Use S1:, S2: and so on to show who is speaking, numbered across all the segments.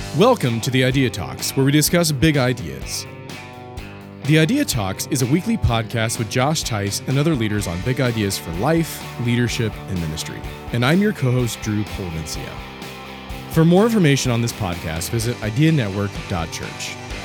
S1: Welcome to the Idea Talks, where we discuss big ideas. The Idea Talks is a weekly podcast with Josh Tice and other leaders on big ideas for life, leadership, and ministry. And I'm your co-host, Drew Polvencia. For more information on this podcast, visit ideanetwork.church.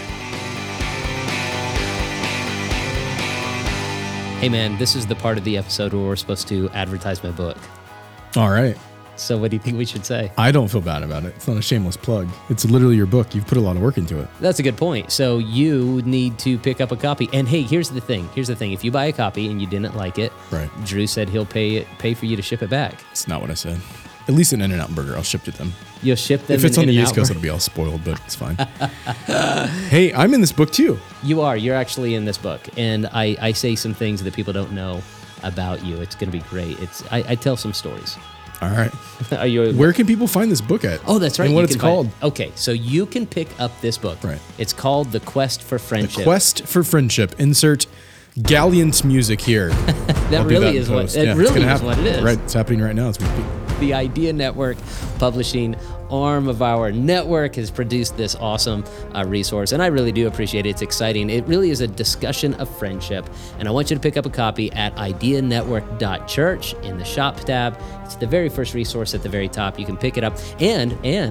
S2: Hey man, this is the part of the episode where we're supposed to advertise my book.
S1: All right.
S2: So what do you think we should say?
S1: I don't feel bad about it. It's not a shameless plug. It's literally your book. You've put a lot of work into it.
S2: That's a good point. So you need to pick up a copy. And hey, here's the thing. If you buy a copy and you didn't like it,
S1: right?
S2: Drew said he'll pay for you to ship it back.
S1: That's not what I said. At least an In-N-Out burger, I'll ship to them.
S2: You'll ship them.
S1: If it's on the East Coast, it'll be all spoiled, but it's fine. Hey, I'm in this book too.
S2: You are. You're actually in this book. And I say some things that people don't know about you. It's going to be great. I tell some stories.
S1: All right.
S2: Are
S1: Where can people find this book at?
S2: Oh, that's right.
S1: And what it's called.
S2: Okay, so you can pick up this book.
S1: Right.
S2: It's called The Quest for Friendship.
S1: The Quest for Friendship. Insert Galliant music here.
S2: That really is what it is.
S1: Right. It's happening right now as we speak.
S2: The Idea Network publishing arm of our network has produced this awesome resource, and I really do appreciate it. It's exciting. It really is a discussion of friendship, and I want you to pick up a copy at ideanetwork.church in the shop tab. It's the very first resource at the very top. You can pick it up, and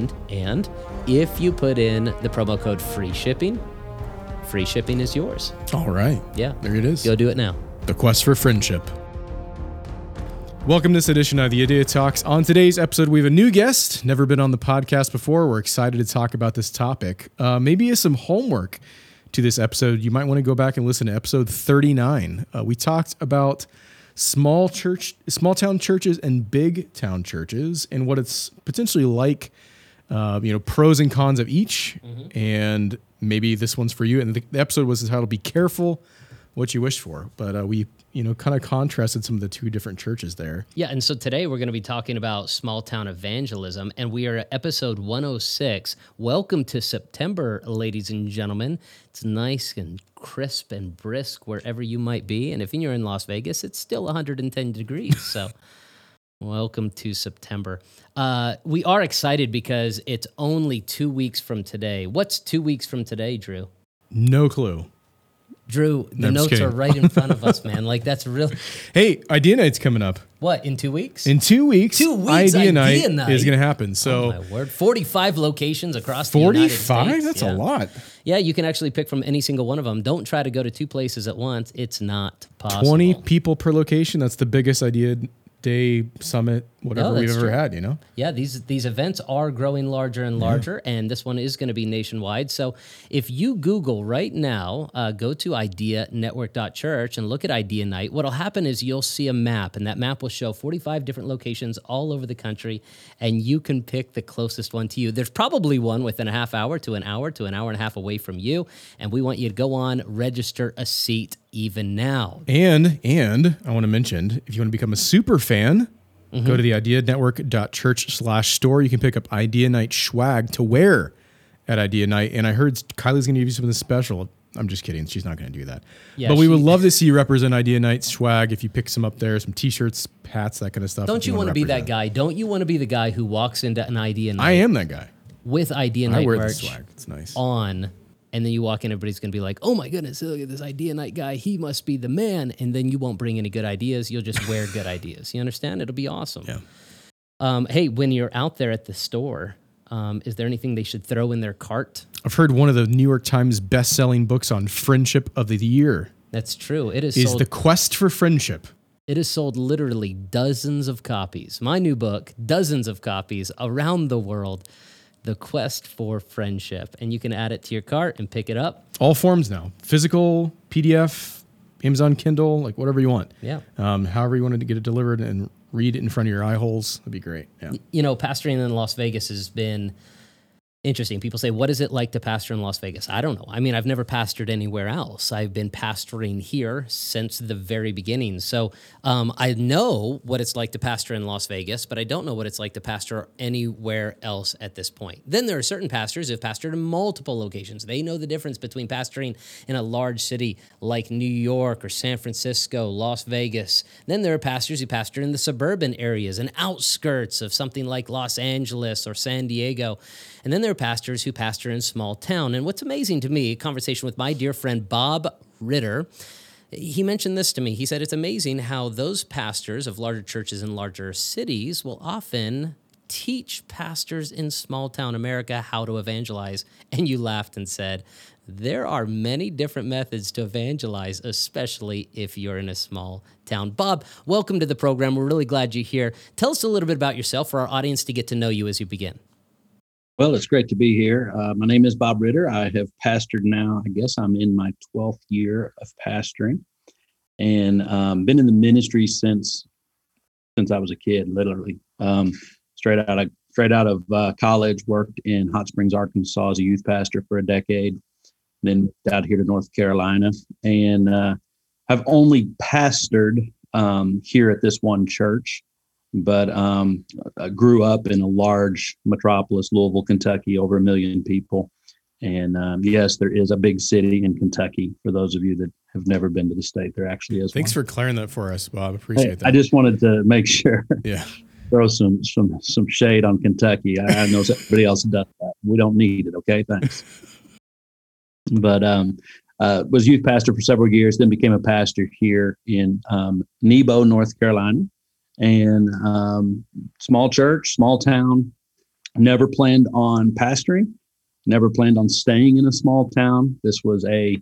S2: if you put in the promo code free shipping is yours.
S1: All right.
S2: Yeah.
S1: There it is.
S2: You'll do it now.
S1: The Quest for Friendship. Welcome to this edition of the Idea Talks. On today's episode, we have a new guest, never been on the podcast before. We're excited to talk about this topic. Maybe as some homework to this episode, you might want to go back and listen to episode 39. We talked about small town churches and big town churches and what it's potentially like, pros and cons of each. Mm-hmm. And maybe this one's for you. And the episode was entitled "Be Careful What You Wish For," but we kind of contrasted some of the two different churches there.
S2: Yeah, and so today we're going to be talking about small town evangelism, and we are at episode 106. Welcome to September, ladies and gentlemen. It's nice and crisp and brisk wherever you might be, and if you're in Las Vegas, it's still 110 degrees, so welcome to September. We are excited because it's only 2 weeks from today. What's 2 weeks from today, Drew?
S1: No clue.
S2: Drew, the notes are right in front of us, man. Like, that's really...
S1: Hey, Idea Night's coming up.
S2: What, in 2 weeks?
S1: In 2 weeks,
S2: 2 weeks
S1: Idea Night is going to happen. So,
S2: oh, my word. 45 locations across the United States.
S1: 45? That's a lot.
S2: Yeah, you can actually pick from any single one of them. Don't try to go to two places at once. It's not possible.
S1: 20 people per location. That's the biggest Idea Day summit, whatever we've ever had,
S2: Yeah, these events are growing larger and larger, and this one is going to be nationwide. So if you Google right now, go to ideanetwork.church and look at Idea Night, what'll happen is you'll see a map, and that map will show 45 different locations all over the country, and you can pick the closest one to you. There's probably one within a half hour to an hour and a half away from you, and we want you to go on, register a seat even now.
S1: And I want to mention, if you want to become a super fan, go to the ideanetwork.church/store. You can pick up Idea Night swag to wear at Idea Night. And I heard Kylie's going to give you something special. I'm just kidding. She's not going to do that. Yeah, but we would love to see you represent Idea Night swag if you pick some up there, some T-shirts, hats, that kind of stuff.
S2: Don't you want to be that guy? Don't you want to be the guy who walks into an Idea Night?
S1: I am that guy.
S2: With Idea Night
S1: I wear
S2: merch
S1: the swag. It's nice.
S2: On. And then you walk in, everybody's going to be like, oh my goodness, look at this Idea Night guy. He must be the man. And then you won't bring any good ideas. You'll just wear good ideas. You understand? It'll be awesome.
S1: Yeah.
S2: Hey, when you're out there at the store, is there anything they should throw in their cart?
S1: I've heard one of the New York Times best-selling books on friendship of the year.
S2: That's true. It is
S1: The Quest for Friendship.
S2: It has sold literally dozens of copies. My new book, dozens of copies around the world. The Quest for Friendship. And you can add it to your cart and pick it up.
S1: All forms now. Physical, PDF, Amazon Kindle, like whatever you want.
S2: Yeah.
S1: However you wanted to get it delivered and read it in front of your eye holes, that'd be great. Yeah.
S2: Pastoring in Las Vegas has been interesting. People say, what is it like to pastor in Las Vegas? I don't know. I mean, I've never pastored anywhere else. I've been pastoring here since the very beginning. So I know what it's like to pastor in Las Vegas, but I don't know what it's like to pastor anywhere else at this point. Then there are certain pastors who have pastored in multiple locations. They know the difference between pastoring in a large city like New York or San Francisco, Las Vegas. Then there are pastors who pastor in the suburban areas and outskirts of something like Los Angeles or San Diego. And then there are other pastors who pastor in small town. And what's amazing to me, a conversation with my dear friend Bob Ritter, he mentioned this to me. He said, it's amazing how those pastors of larger churches in larger cities will often teach pastors in small town America how to evangelize. And you laughed and said, there are many different methods to evangelize, especially if you're in a small town. Bob, welcome to the program. We're really glad you're here. Tell us a little bit about yourself for our audience to get to know you as you begin.
S3: Well, it's great to be here. My name is Bob Ritter. I have pastored now, I guess I'm in my 12th year of pastoring, and been in the ministry since I was a kid, literally. Straight out of college, worked in Hot Springs, Arkansas as a youth pastor for a decade, then moved out here to North Carolina, and I've only pastored here at this one church. But I grew up in a large metropolis, Louisville, Kentucky, over 1 million people. And yes, there is a big city in Kentucky. For those of you that have never been to the state, there actually is.
S1: Thanks for clearing that for us, Bob. Appreciate that.
S3: I just wanted to make sure.
S1: Yeah.
S3: Throw some shade on Kentucky. I know somebody else does that. We don't need it. Okay, thanks. But was youth pastor for several years, then became a pastor here in Nebo, North Carolina. And small church, small town, never planned on pastoring, never planned on staying in a small town. This was a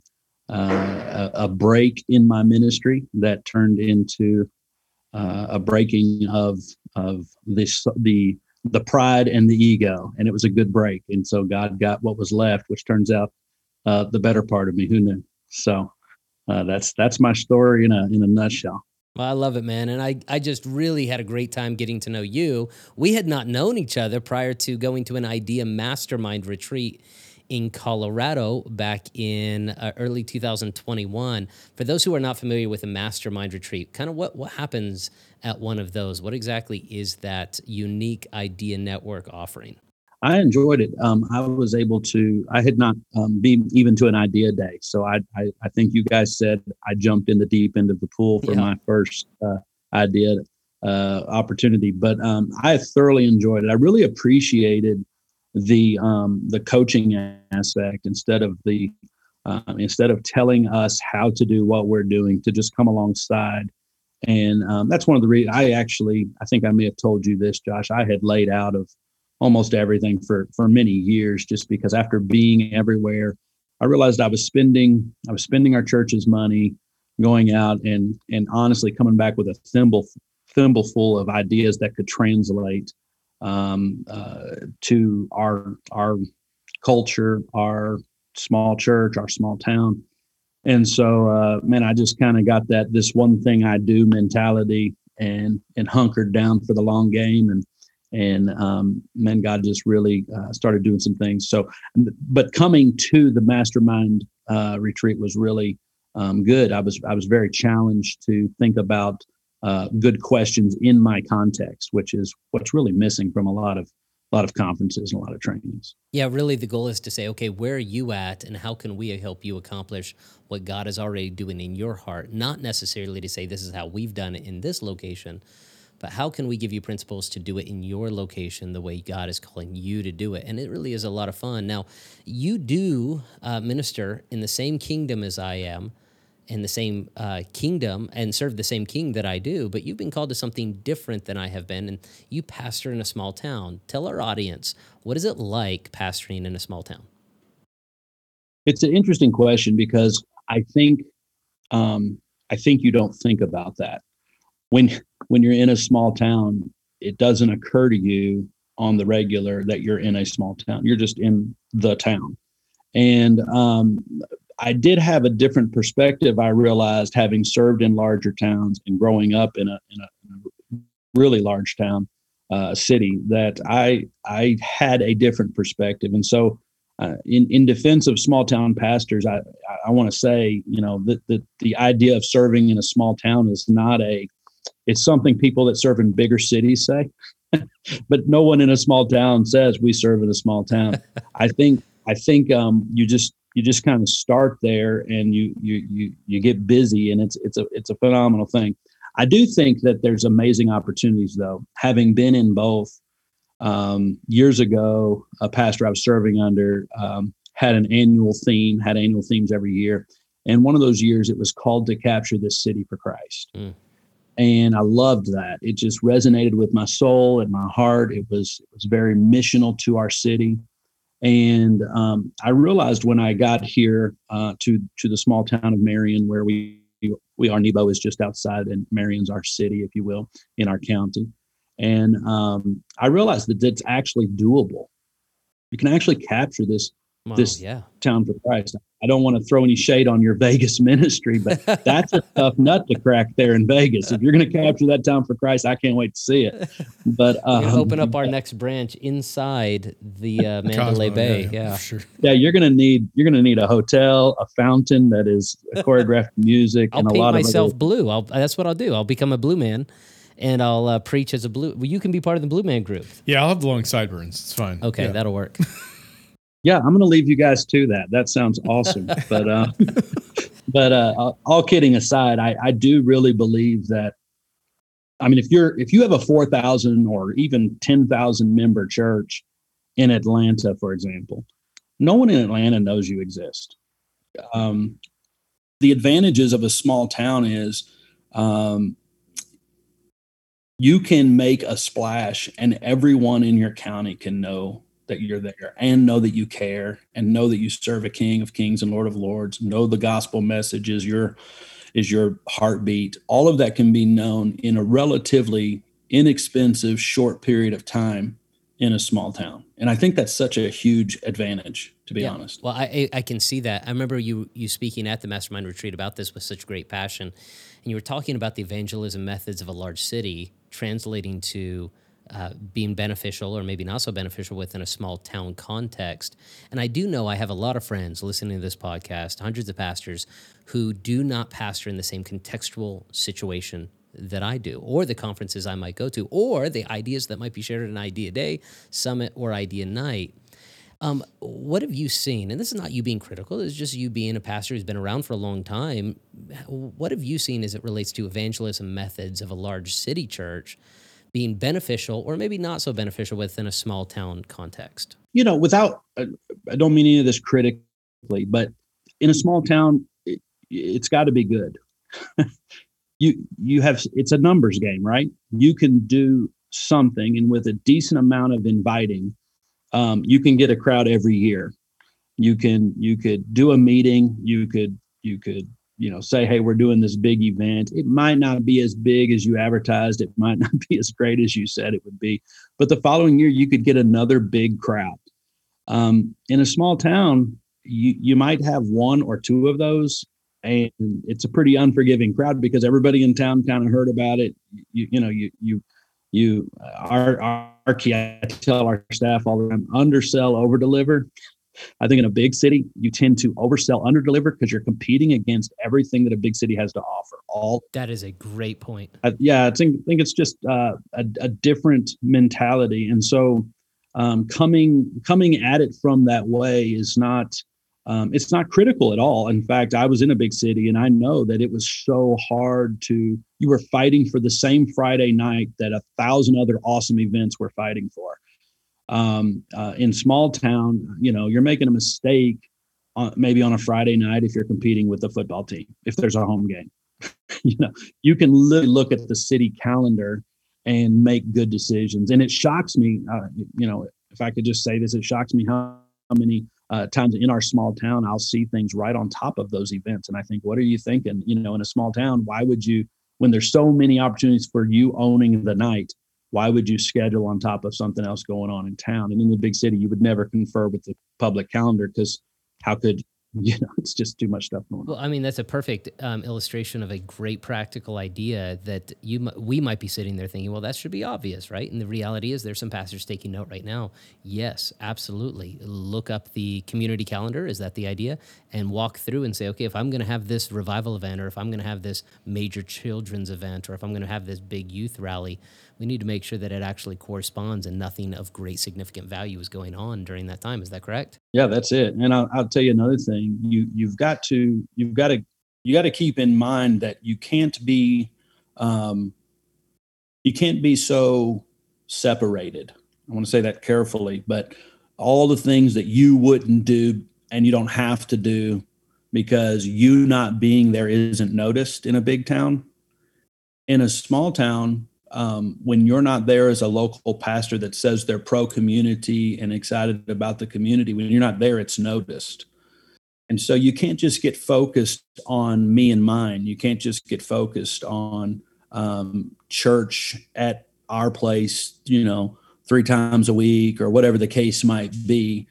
S3: break in my ministry that turned into a breaking of the pride and the ego, and it was a good break. And so God got what was left, which turns out the better part of me. Who knew? So that's my story in a nutshell.
S2: Well, I love it, man. And I just really had a great time getting to know you. We had not known each other prior to going to an Idea Mastermind retreat in Colorado back in early 2021. For those who are not familiar with a mastermind retreat, kind of what happens at one of those? What exactly is that unique Idea Network offering?
S3: I enjoyed it. I had not been even to an Idea Day. So I think you guys said I jumped in the deep end of the pool for my first Idea opportunity, but I thoroughly enjoyed it. I really appreciated the coaching aspect instead of telling us how to do what we're doing, to just come alongside. And that's one of the reasons I think I may have told you this, Josh. I had laid out of almost everything for many years, just because after being everywhere, I realized I was spending our church's money going out and honestly coming back with a thimble full of ideas that could translate to our culture, our small church, our small town. And so, I just kind of got this one thing I do mentality and hunkered down for the long game. And God just really started doing some things. So, but coming to the mastermind retreat was really good. I was very challenged to think about good questions in my context, which is what's really missing from a lot of conferences and a lot of trainings.
S2: Yeah, really the goal is to say, okay, where are you at and how can we help you accomplish what God is already doing in your heart? Not necessarily to say this is how we've done it in this location, but how can we give you principles to do it in your location the way God is calling you to do it? And it really is a lot of fun. Now, you do minister in the same kingdom as I am, in the same kingdom, and serve the same king that I do, but you've been called to something different than I have been, and you pastor in a small town. Tell our audience, what is it like pastoring in a small town?
S3: It's an interesting question because I think you don't think about that. When you're in a small town, it doesn't occur to you on the regular that you're in a small town. You're just in the town. And I did have a different perspective. I realized, having served in larger towns and growing up in a really large town, city, that I had a different perspective. And so in defense of small town pastors, I want to say, that the idea of serving in a small town is it's something people that serve in bigger cities say, but no one in a small town says we serve in a small town. I think you just kind of start there and you get busy, and it's a phenomenal thing. I do think that there's amazing opportunities, though, having been in both. Years ago, a pastor I was serving under had annual themes every year. And one of those years, it was called to capture this city for Christ. Mm. And I loved that. It just resonated with my soul and my heart. It was very missional to our city. And I realized when I got here to the small town of Marion, where we are, Nebo is just outside, and Marion's our city, if you will, in our county. And I realized that it's actually doable. You can actually capture this town for Christ. I don't want to throw any shade on your Vegas ministry, but that's a tough nut to crack there in Vegas. If you're going to capture that town for Christ, I can't wait to see it. But
S2: we're going to open up our next branch inside the Mandalay Bay. Yeah,
S3: sure. Yeah, you're going to need a hotel, a fountain that is choreographed music,
S2: and a lot of. I'll paint myself blue. That's what I'll do. I'll become a blue man. And I'll preach as a blue. Well, you can be part of the Blue Man Group.
S1: Yeah, I'll have the long sideburns. It's fine.
S2: Okay, that'll work.
S3: Yeah, I'm going to leave you guys to that. That sounds awesome. But all kidding aside, I do really believe that. I mean, if you have a 4,000 or even 10,000 member church in Atlanta, for example, no one in Atlanta knows you exist. The advantages of a small town is. You can make a splash and everyone in your county can know that you're there and know that you care and know that you serve a King of Kings and Lord of Lords, know the gospel message is your heartbeat. All of that can be known in a relatively inexpensive, short period of time in a small town. And I think that's such a huge advantage, to be honest.
S2: Well, I can see that. I remember you speaking at the Mastermind Retreat about this with such great passion. And you were talking about the evangelism methods of a large city translating to being beneficial or maybe not so beneficial within a small town context. And I do know I have a lot of friends listening to this podcast, hundreds of pastors, who do not pastor in the same contextual situation that I do, or the conferences I might go to, or the ideas that might be shared at an Idea Day, Summit, or Idea Night. What have you seen? And this is not you being critical. It's just you being a pastor who's been around for a long time. What have you seen as it relates to evangelism methods of a large city church being beneficial or maybe not so beneficial within a small town context?
S3: I don't mean any of this critically, but in a small town, it's got to be good. It's a numbers game, right? You can do something, and with a decent amount of inviting, you can get a crowd every year. You could do a meeting. You could say, hey, we're doing this big event. It might not be as big as you advertised. It might not be as great as you said it would be. But the following year, you could get another big crowd. In a small town, you might have one or two of those, and it's a pretty unforgiving crowd because everybody in town kind of heard about it. Our key, I tell our staff all the time, undersell, overdeliver. I think in a big city, you tend to oversell, underdeliver because you're competing against everything that a big city has to offer.
S2: That is a great point.
S3: I think it's just a different mentality, and so coming at it from that way is not. It's not critical at all. In fact, I was in a big city, and I know that it was so hard you were fighting for the same Friday night that 1,000 other awesome events were fighting for. In small town, you're making a mistake maybe on a Friday night if you're competing with the football team, if there's a home game. You can look at the city calendar and make good decisions. And it shocks me, if I could just say this, it shocks me how many times in our small town, I'll see things right on top of those events. And I think, what are you thinking? In a small town, why would you, when there's so many opportunities for you owning the night, why would you schedule on top of something else going on in town? And in the big city, you would never confer with the public calendar because how could, it's just too much stuff going on.
S2: Well, I mean, that's a perfect illustration of a great practical idea that we might be sitting there thinking, well, that should be obvious, right? And the reality is there's some pastors taking note right now. Yes, absolutely. Look up the community calendar. Is that the idea? And walk through and say, okay, if I'm going to have this revival event, or if I'm going to have this major children's event, or if I'm going to have this big youth rally, we need to make sure that it actually corresponds and nothing of great significant value is going on during that time. Is that correct?
S3: Yeah, that's it. And I'll tell you another thing. You've got to keep in mind that you can't be so separated I want to say that carefully, but all the things that you wouldn't do and you don't have to do because you not being there isn't noticed in a big town. In a small town, when you're not there as a local pastor that says they're pro community and excited about the community, when you're not there, it's noticed. And so you can't just get focused on me and mine. You can't just get focused on church at our place, 3 times a week or whatever the case might be.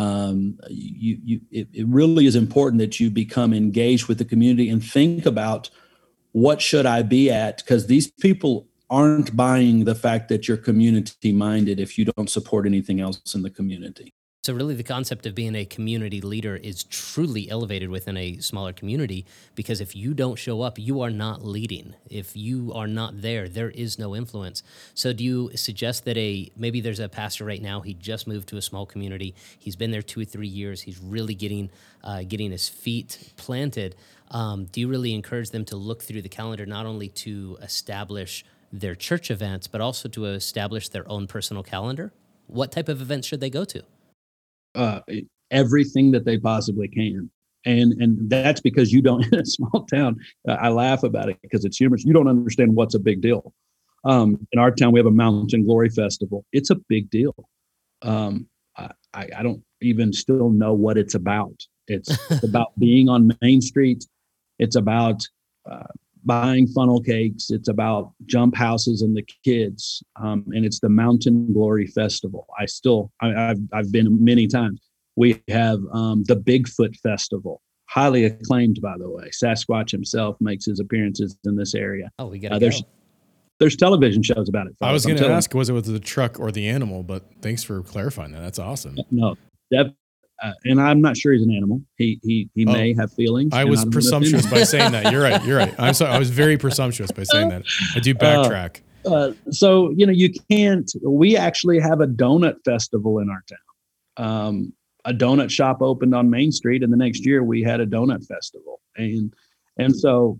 S3: It really is important that you become engaged with the community and think about what should I be at? Because these people aren't buying the fact that you're community minded if you don't support anything else in the community.
S2: So really the concept of being a community leader is truly elevated within a smaller community, because if you don't show up, you are not leading. If you are not there, there is no influence. So do you suggest that maybe there's a pastor right now, he just moved to a small community, he's been there 2 or 3 years, he's really getting his feet planted. Do you really encourage them to look through the calendar, not only to establish their church events, but also to establish their own personal calendar? What type of events should they go to?
S3: Everything that they possibly can. And that's because you don't, in a small town, I laugh about it because it's humorous. You don't understand what's a big deal. In our town, we have a Mountain Glory Festival. It's a big deal. I don't even still know what it's about. It's about being on Main Street. It's about buying funnel cakes. It's about jump houses and the kids. And it's the Mountain Glory Festival. I've been many times. We have the Bigfoot Festival, highly acclaimed, by the way. Sasquatch himself makes his appearances in this area.
S2: Oh, we got to go.
S3: There's television shows about it.
S1: I was going to ask, was it with the truck or the animal? But thanks for clarifying that. That's awesome.
S3: No, and I'm not sure he's an animal. He may have feelings.
S1: I was presumptuous by saying that. You're right. I'm sorry. I was very presumptuous by saying that. I do backtrack.
S3: So you can't. We actually have a donut festival in our town. A donut shop opened on Main Street, and the next year we had a donut festival. And so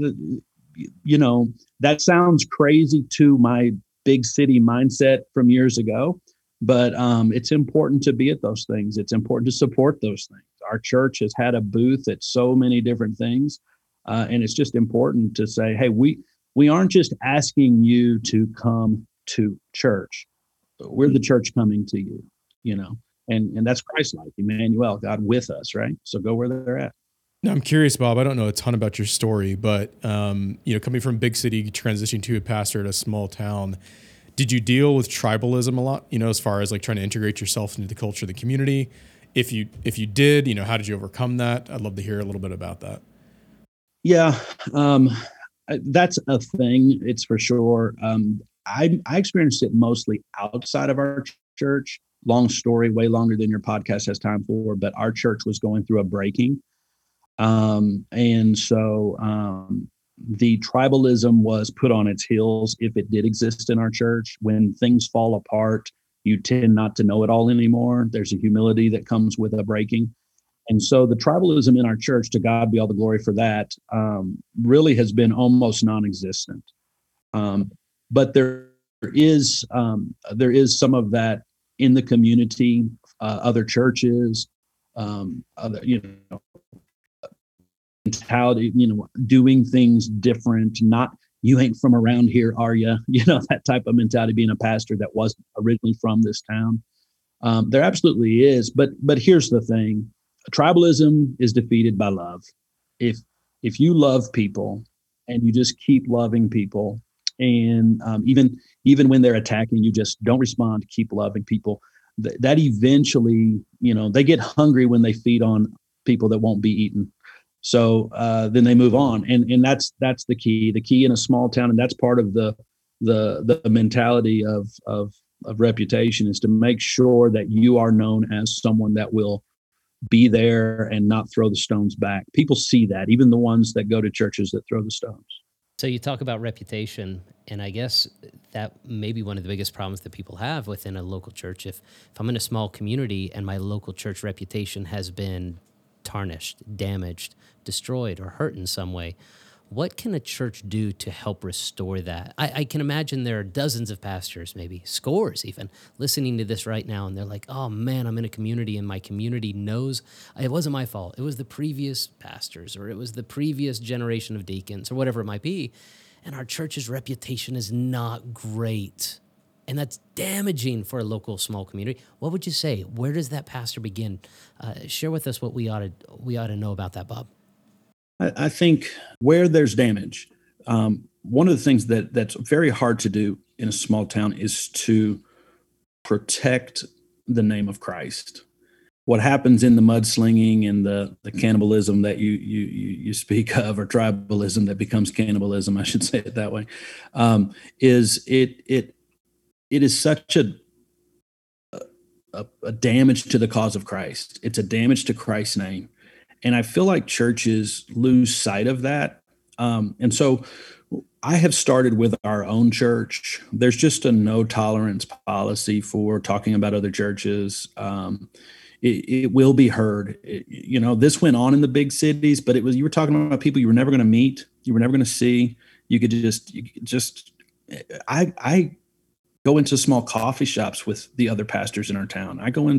S3: that sounds crazy to my big city mindset from years ago. But it's important to be at those things. It's important to support those things. Our church has had a booth at so many different things. And it's just important to say, hey, we aren't just asking you to come to church. We're the church coming to you, and that's Christ-like, Emmanuel, God with us, right? So go where they're at.
S1: Now, I'm curious, Bob, I don't know a ton about your story, but, coming from big city, transitioning to a pastor at a small town, did you deal with tribalism a lot, as far as like trying to integrate yourself into the culture of the community? If you did, how did you overcome that? I'd love to hear a little bit about that.
S3: Yeah, that's a thing. It's for sure. I experienced it mostly outside of our church. Long story, way longer than your podcast has time for, but our church was going through a breaking. And so the tribalism was put on its heels if it did exist in our church. When things fall apart, you tend not to know it all anymore. There's a humility that comes with a breaking. And so the tribalism in our church, to God be all the glory for that, really has been almost non-existent. But there is some of that in the community, other churches, mentality, doing things different, not, you ain't from around here, are you? That type of mentality, being a pastor that wasn't originally from this town. There absolutely is. But here's the thing. Tribalism is defeated by love. If you love people and you just keep loving people, and even when they're attacking, you just don't respond, keep loving people, that eventually, they get hungry when they feed on people that won't be eaten. So then they move on, and that's the key. The key in a small town, and that's part of the mentality of reputation, is to make sure that you are known as someone that will be there and not throw the stones back. People see that, even the ones that go to churches that throw the stones.
S2: So you talk about reputation, and I guess that may be one of the biggest problems that people have within a local church. If I'm in a small community and my local church reputation has been tarnished, damaged, destroyed, or hurt in some way, What can a church do to help restore that? I can imagine there are dozens of pastors, maybe scores even, listening to this right now, and they're like, oh man, I'm in a community, and my community knows it wasn't my fault. It was the previous pastors, or it was the previous generation of deacons, or whatever it might be, and our church's reputation is not great. And that's damaging for a local small community. What would you say? Where does that pastor begin? Share with us what we ought to know about that, Bob.
S3: I think where there's damage, one of the things that's very hard to do in a small town is to protect the name of Christ. What happens in the mudslinging and the cannibalism that you speak of, or tribalism that becomes cannibalism, I should say it that way, is it is such a damage to the cause of Christ. It's a damage to Christ's name. And I feel like churches lose sight of that. And so I have started with our own church. There's just a no tolerance policy for talking about other churches. It will be heard. This went on in the big cities, but you were talking about people you were never going to meet, you were never going to see. I go into small coffee shops with the other pastors in our town.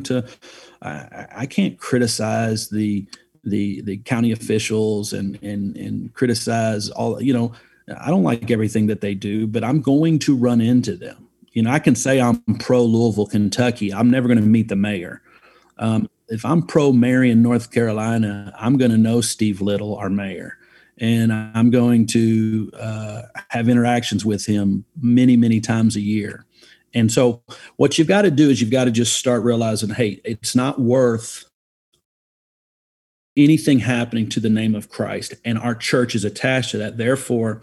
S3: I can't criticize the county officials and criticize all, I don't like everything that they do, but I'm going to run into them. I can say I'm pro Louisville, Kentucky. I'm never going to meet the mayor. If I'm pro Marion, North Carolina, I'm going to know Steve Little, our mayor, and I'm going to have interactions with him many, many times a year. And so what you've got to do is you've got to just start realizing, hey, it's not worth anything happening to the name of Christ, and our church is attached to that. Therefore,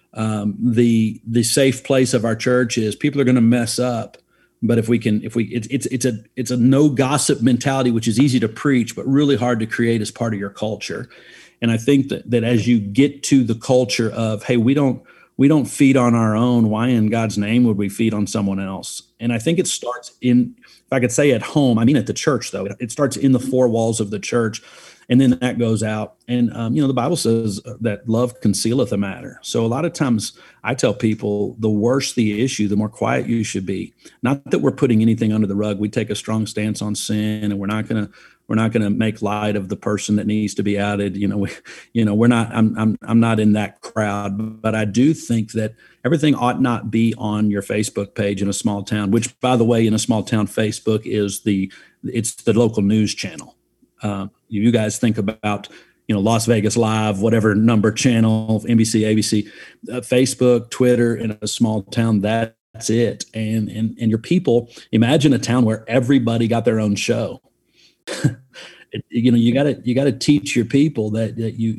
S3: the safe place of our church is people are going to mess up, but it's a no gossip mentality, which is easy to preach, but really hard to create as part of your culture. And I think that as you get to the culture of, hey, we don't feed on our own, why in God's name would we feed on someone else? And I think it starts if I could say at home, I mean at the church though, it starts in the four walls of the church. And then that goes out. And, the Bible says that love concealeth a matter. So a lot of times I tell people the worse the issue, the more quiet you should be. Not that we're putting anything under the rug. We take a strong stance on sin, and we're not going to make light of the person that needs to be outed. We're not, I'm not in that crowd, but I do think that everything ought not be on your Facebook page in a small town, which, by the way, in a small town, Facebook it's the local news channel. You guys think about, Las Vegas Live, whatever number channel, NBC, ABC, Facebook, Twitter, in a small town, that's it. And your people, imagine a town where everybody got their own show. You got to teach your people that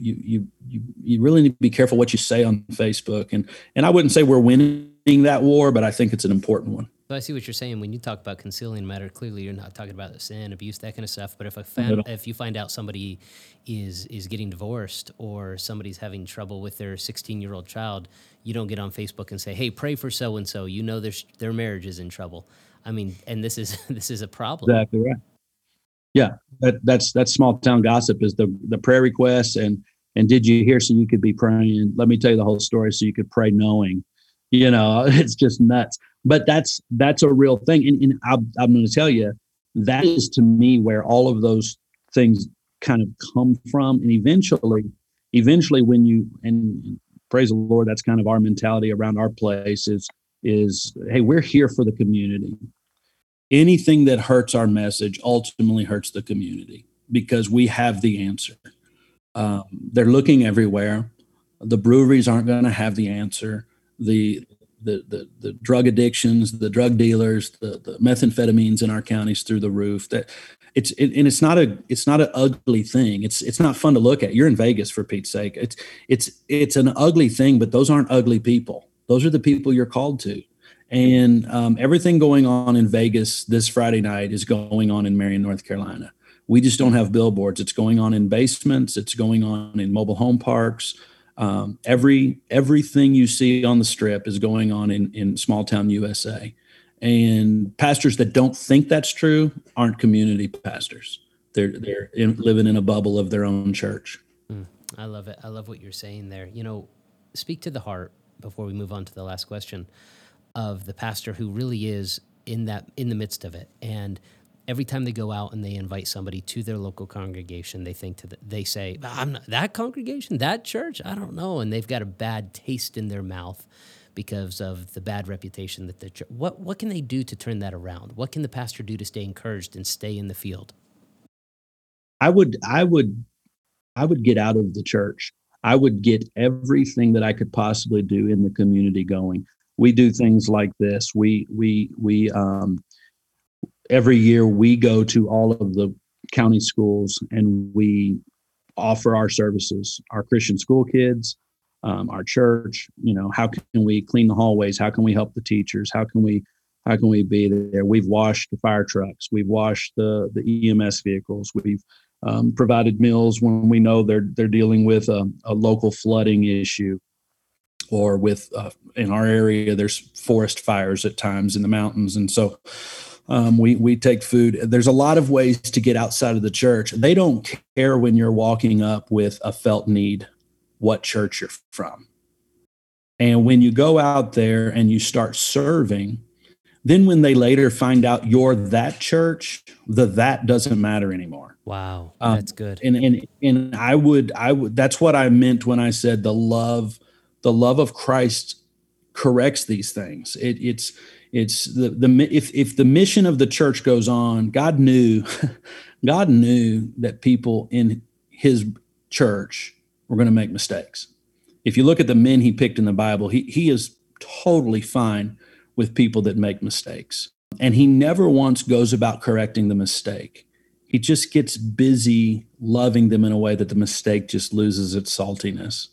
S3: you really need to be careful what you say on Facebook. And I wouldn't say we're winning that war, but I think it's an important one.
S2: So I see what you're saying. When you talk about concealing matter, clearly you're not talking about the sin, abuse, that kind of stuff. But if you find out somebody is getting divorced, or somebody's having trouble with their 16-year-old child, you don't get on Facebook and say, "Hey, pray for so and so. Their marriage is in trouble." I mean, and this is a problem.
S3: Exactly right. Yeah, that's small town gossip, is the prayer requests and did you hear so you could be praying? Let me tell you the whole story so you could pray knowing. It's just nuts. But that's a real thing. And I'm going to tell you, that is to me where all of those things kind of come from. And eventually and praise the Lord, that's kind of our mentality around our place is, hey, we're here for the community. Anything that hurts our message ultimately hurts the community because we have the answer. They're looking everywhere. The breweries aren't going to have the answer. The drug addictions, the drug dealers, the methamphetamines in our counties through the roof. It's not an ugly thing. It's not fun to look at. You're in Vegas, for Pete's sake. It's an ugly thing, but those aren't ugly people. Those are the people you're called to. And everything going on in Vegas this Friday night is going on in Marion, North Carolina. We just don't have billboards. It's going on in basements. It's going on in mobile home parks. Everything you see on the Strip is going on in small town USA. And pastors that don't think that's true aren't community pastors. They're living in a bubble of their own church.
S2: I love it. I love what you're saying there. speak to the heart before we move on to the last question of the pastor who really is in the midst of it. And every time they go out and they invite somebody to their local congregation, they say, I'm not, that congregation, that church, I don't know. And they've got a bad taste in their mouth because of the bad reputation that the church. What can they do to turn that around? What can the pastor do to stay encouraged and stay in the field?
S3: I would get out of the church. I would get everything that I could possibly do in the community going. We do things like this. We every year we go to all of the county schools and we offer our services, our Christian school kids, our church. How can we clean the hallways? How can we help the teachers? How can we be there? We've washed the fire trucks. We've washed the EMS vehicles. We've provided meals when we know they're dealing with a local flooding issue, or with in our area there's forest fires at times in the mountains, and so we take food. There's a lot of ways to get outside of the church. They don't care when you're walking up with a felt need what church you're from. And when you go out there and you start serving, then when they later find out you're that church, that doesn't matter anymore.
S2: Wow, that's good.
S3: And I would that's what I meant when I said the love of Christ corrects these things. It's if the mission of the church goes on, God knew that people in his church were going to make mistakes. If you look at the men he picked in the Bible, he is totally fine with people that make mistakes. And he never once goes about correcting the mistake. He just gets busy loving them in a way that the mistake just loses its saltiness.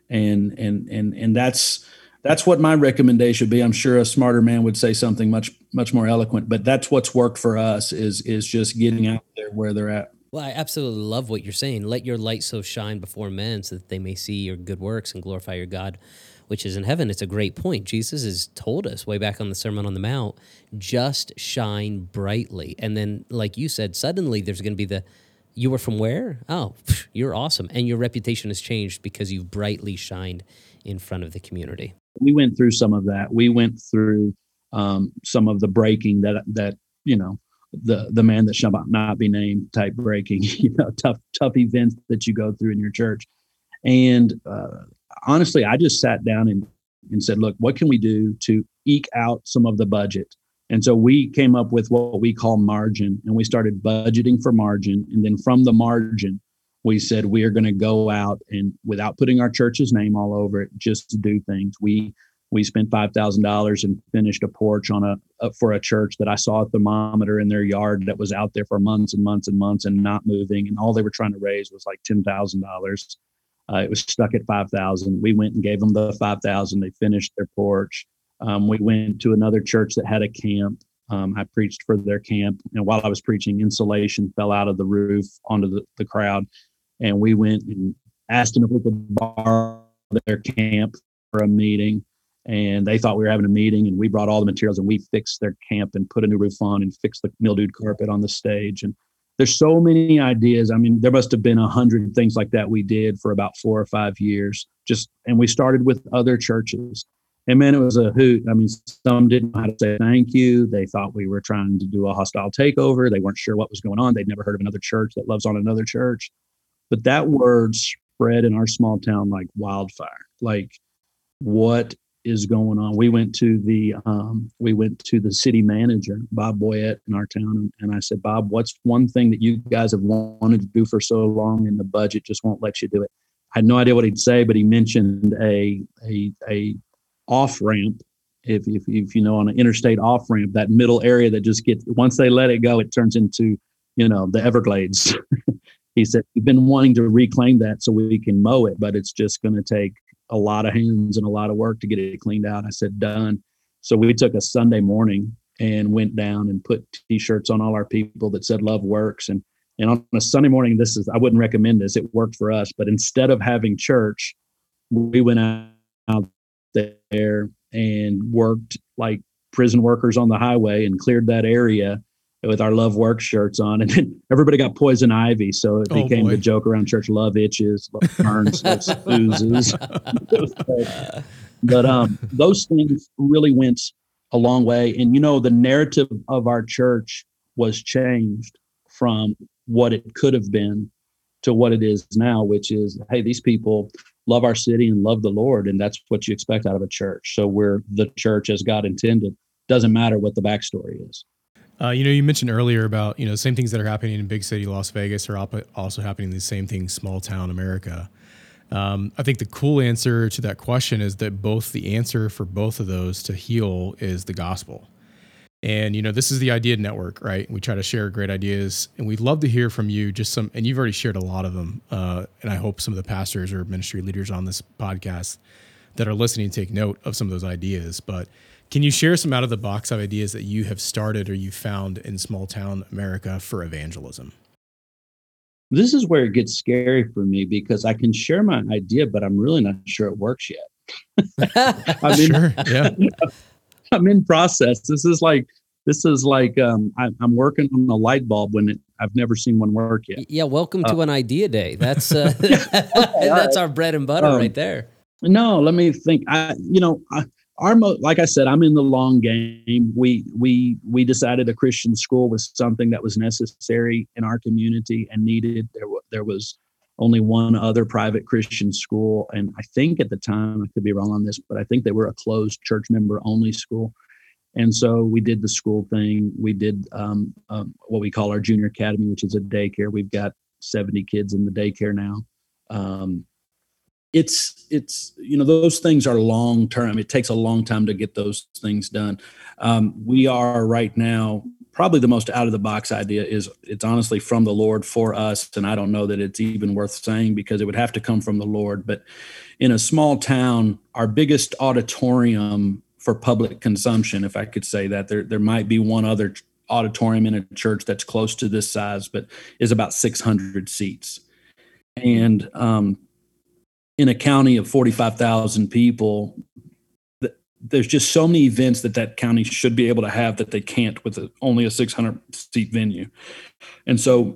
S3: And that's what my recommendation would be. I'm sure a smarter man would say something much more eloquent, but that's what's worked for us is just getting out there where they're at.
S2: Well, I absolutely love what you're saying. Let your light so shine before men so that they may see your good works and glorify your God, which is in heaven. It's a great point. Jesus has told us way back on the Sermon on the Mount, just shine brightly. And then, like you said, suddenly there's going to be you were from where? Oh, you're awesome. And your reputation has changed because you've brightly shined in front of the community.
S3: We went through some of that. We went through some of the breaking that the man that shall not be named type breaking, tough events that you go through in your church. And honestly, I just sat down and said, look, what can we do to eke out some of the budget? And so we came up with what we call margin, and we started budgeting for margin. And then from the margin, we said, we are going to go out and, without putting our church's name all over it, just to do things. We spent $5,000 and finished a porch for a church that I saw a thermometer in their yard that was out there for months and months and months and not moving. And all they were trying to raise was like $10,000. It was stuck at $5,000. We went and gave them the $5,000. They finished their porch. We went to another church that had a camp. I preached for their camp. And while I was preaching, insulation fell out of the roof onto the crowd. And we went and asked them if we could borrow their camp for a meeting. And they thought we were having a meeting, and we brought all the materials and we fixed their camp and put a new roof on and fixed the mildewed carpet on the stage. And there's so many ideas. I mean, there must have been 100 things like that we did for about 4 or 5 years. And we started with other churches. And man, it was a hoot. I mean, some didn't know how to say thank you. They thought we were trying to do a hostile takeover. They weren't sure what was going on. They'd never heard of another church that loves on another church. But that word spread in our small town like wildfire. Like, what is going on? We went to the city manager, Bob Boyette, in our town, and I said, Bob, what's one thing that you guys have wanted to do for so long and the budget just won't let you do it? I had no idea what he'd say, but he mentioned a off ramp. If you know, on an interstate off ramp, that middle area that just gets, once they let it go, it turns into, the Everglades. He said, we've been wanting to reclaim that so we can mow it, but it's just going to take a lot of hands and a lot of work to get it cleaned out. I said, done. So we took a Sunday morning and went down and put T-shirts on all our people that said love works. And on a Sunday morning, I wouldn't recommend this. It worked for us. But instead of having church, we went out there and worked like prison workers on the highway and cleared that area with our Love Works shirts on, and then everybody got poison ivy. So it became the joke around church: love itches, love burns, love oozes. But those things really went a long way. And, the narrative of our church was changed from what it could have been to what it is now, which is, hey, these people love our city and love the Lord. And that's what you expect out of a church. So we're the church as God intended. Doesn't matter what the backstory is.
S1: You mentioned earlier about, same things that are happening in big city Las Vegas are also happening in the same thing, small town America. I think the cool answer to that question is that the answer for both of those to heal is the gospel. And, this is the Idea Network, right? We try to share great ideas, and we'd love to hear from you and you've already shared a lot of them. And I hope some of the pastors or ministry leaders on this podcast that are listening take note of some of those ideas. But can you share some out of the box ideas that you have started or you found in small town America for evangelism?
S3: This is where it gets scary for me because I can share my idea, but I'm really not sure it works yet.
S1: Sure. Yeah.
S3: I'm in process. This is like I'm working on a light bulb when I've never seen one work yet.
S2: Yeah. Welcome to an idea day. That's that's our bread and butter right there.
S3: No, let me think. Like I said, I'm in the long game. We decided a Christian school was something that was necessary in our community and needed. There was only one other private Christian school, and I think at the time, I could be wrong on this, but I think they were a closed church member only school. And so we did the school thing. We did what we call our junior academy, which is a daycare. We've got 70 kids in the daycare now. It's those things are long term. It takes a long time to get those things done. We are right now, probably the most out of the box idea is it's honestly from the Lord for us. And I don't know that it's even worth saying because it would have to come from the Lord. But in a small town, our biggest auditorium for public consumption, if I could say that, there might be one other auditorium in a church that's close to this size, but is about 600 seats. And, in a county of 45,000 people, there's just so many events that county should be able to have that they can't with only a 600-seat venue. And so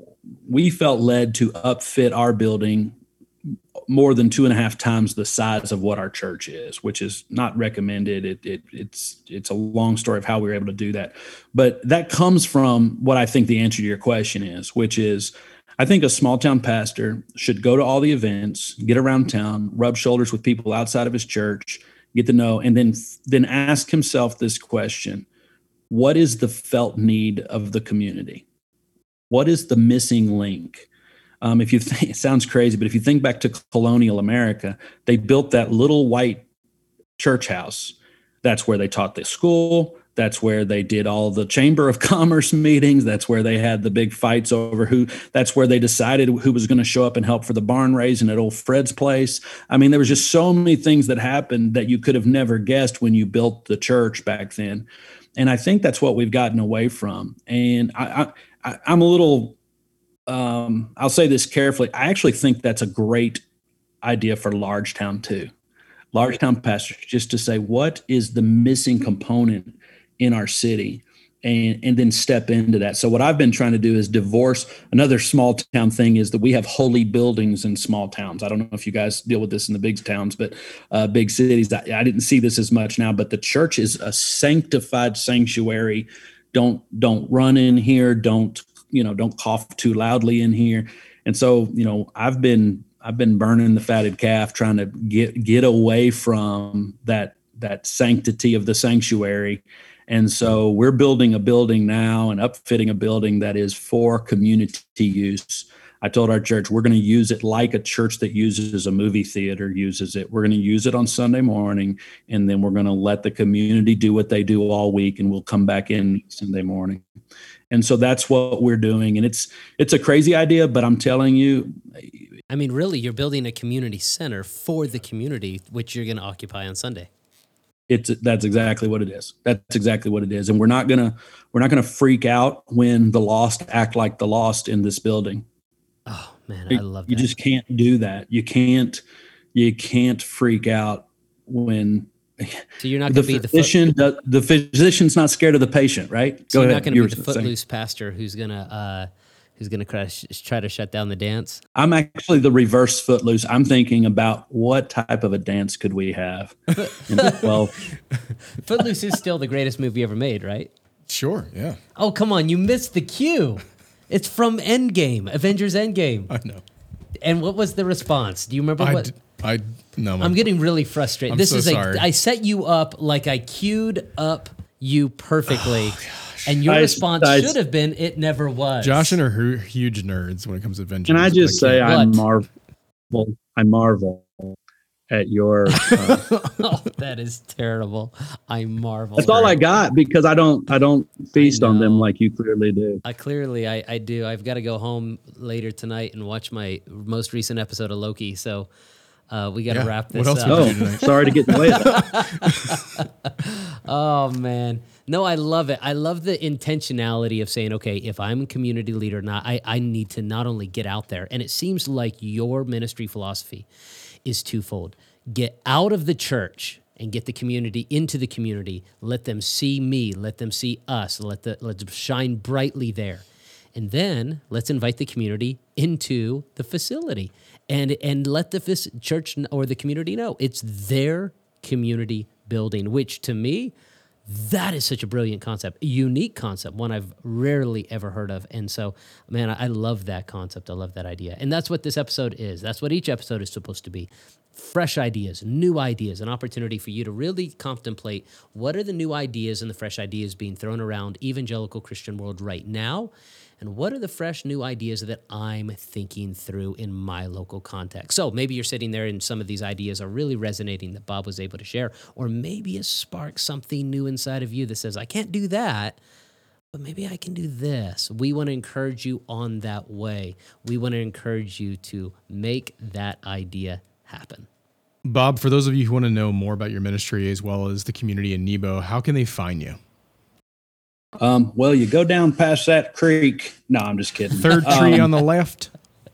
S3: we felt led to upfit our building more than 2.5 times the size of what our church is, which is not recommended. It's a long story of how we were able to do that. But that comes from what I think the answer to your question is, which is I think a small town pastor should go to all the events, get around town, rub shoulders with people outside of his church, get to know, and then ask himself this question: what is the felt need of the community? What is the missing link? If you think, it sounds crazy, but if you think back to colonial America, they built that little white church house. That's where they taught the school. That's where they did all the Chamber of Commerce meetings. That's where they had the big fights over that's where they decided who was going to show up and help for the barn raising at old Fred's place. I mean, there was just so many things that happened that you could have never guessed when you built the church back then. And I think that's what we've gotten away from. And I'm a little, I'll say this carefully. I actually think that's a great idea for large town too. Large town pastors, just to say, what is the missing component in our city, and then step into that. So what I've been trying to do is divorce. Another small town thing is that we have holy buildings in small towns. I don't know if you guys deal with this in the big towns, but big cities, I didn't see this as much now, but the church is a sanctified sanctuary. Don't run in here. Don't cough too loudly in here. And so, I've been burning the fatted calf, trying to get away from that sanctity of the sanctuary. And so we're building a building now and upfitting a building that is for community use. I told our church, we're going to use it like a church that uses a movie theater uses it. We're going to use it on Sunday morning, and then we're going to let the community do what they do all week, and we'll come back in Sunday morning. And so that's what we're doing. And it's a crazy idea, but I'm telling you.
S2: I mean, really, you're building a community center for the community, which you're going to occupy on Sunday.
S3: That's exactly what it is. That's exactly what it is. And we're not gonna freak out when the lost act like the lost in this building.
S2: Oh man, I love that.
S3: You just can't do that. You can't freak out when
S2: So you're not
S3: the
S2: going to be
S3: physician. The physician's not scared of the patient, right?
S2: so
S3: Go
S2: you're
S3: ahead.
S2: not going
S3: You
S2: to
S3: were
S2: be the
S3: saying.
S2: footloose pastor who's going to try to shut down the dance.
S3: I'm actually the reverse footloose. I'm thinking about what type of a dance could we have? Well,
S2: Footloose is still the greatest movie ever made, right?
S1: Sure, yeah.
S2: Oh, come on. You missed the cue. It's from Endgame, Avengers Endgame.
S1: I know.
S2: And what was the response? Do you remember what?
S1: No.
S2: I'm getting really frustrated.
S1: I'm so sorry.
S2: I set you up like I queued up you perfectly.
S1: Oh,
S2: and your response should have been, it never was.
S1: Josh and her huge nerds when it comes to Avengers.
S3: can I just say I
S2: What?
S3: marvel at your.
S2: Oh, that is terrible. I marvel.
S3: That's all I got because I don't feast on them
S2: know.
S3: like you clearly do.
S2: I do. I've got to go home later tonight and watch my most recent episode of Loki. So we got to wrap this
S1: What else
S2: up.
S1: would
S3: Oh,
S1: you do tonight?
S3: sorry to get in the way of that.
S2: Oh man. No, I love it. I love the intentionality of saying, okay, if I'm a community leader, I need to not only get out there, and it seems like your ministry philosophy is twofold. Get out of the church and get the community into the community. Let them see me, let them see us, let's shine brightly there. And then let's invite the community into the facility and let the church or the community know it's their community building, which to me, that is such a brilliant concept, a unique concept, one I've rarely ever heard of. And so, man, I love that concept. I love that idea. And that's what this episode is. That's what each episode is supposed to be. Fresh ideas, new ideas, an opportunity for you to really contemplate what are the new ideas and the fresh ideas being thrown around evangelical Christian world right now, and what are the fresh new ideas that I'm thinking through in my local context. So maybe you're sitting there and some of these ideas are really resonating that Bob was able to share, or maybe it sparks something new inside of you that says, I can't do that, but maybe I can do this. We want to encourage you on that way. We want to encourage you to make that idea happen.
S1: Bob, for those of you who want to know more about your ministry as well as the community in Nebo, how can they find you?
S3: Well, you go down past that creek. No, I'm just kidding.
S1: Third tree on the left.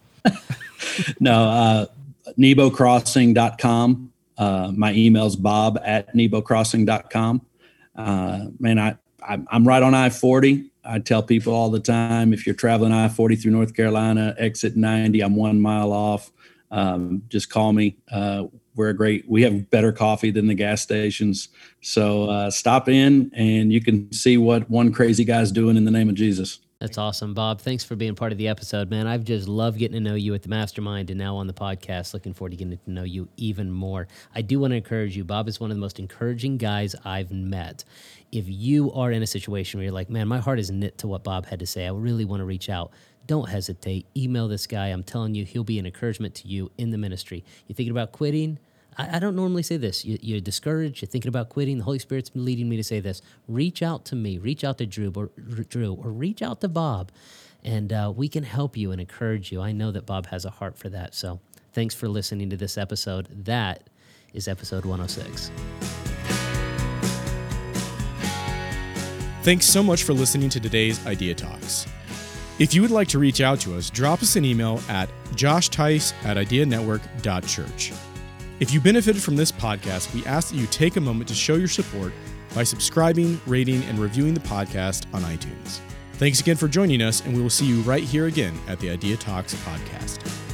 S3: No, nebocrossing.com. My email's bob@nebocrossing.com. Man, I'm right on I-40. I tell people all the time, if you're traveling I-40 through North Carolina, exit 90, I'm 1 mile off. Just call me. We have better coffee than the gas stations. So stop in and you can see what one crazy guy's doing in the name of Jesus.
S2: That's awesome, Bob. Thanks for being part of the episode, man. I've just loved getting to know you at the Mastermind and now on the podcast. Looking forward to getting to know you even more. I do want to encourage you. Bob is one of the most encouraging guys I've met. If you are in a situation where you're like, man, my heart is knit to what Bob had to say, I really want to reach out, don't hesitate. Email this guy. I'm telling you, he'll be an encouragement to you in the ministry. You're thinking about quitting? I don't normally say this. You're discouraged. You're thinking about quitting. The Holy Spirit's been leading me to say this. Reach out to me. Reach out to Drew, or reach out to Bob, and we can help you and encourage you. I know that Bob has a heart for that. So thanks for listening to this episode. That is episode 106.
S1: Thanks so much for listening to today's Idea Talks. If you would like to reach out to us, drop us an email at joshtice@ideanetwork.church. If you benefited from this podcast, we ask that you take a moment to show your support by subscribing, rating, and reviewing the podcast on iTunes. Thanks again for joining us, and we will see you right here again at the Idea Talks podcast.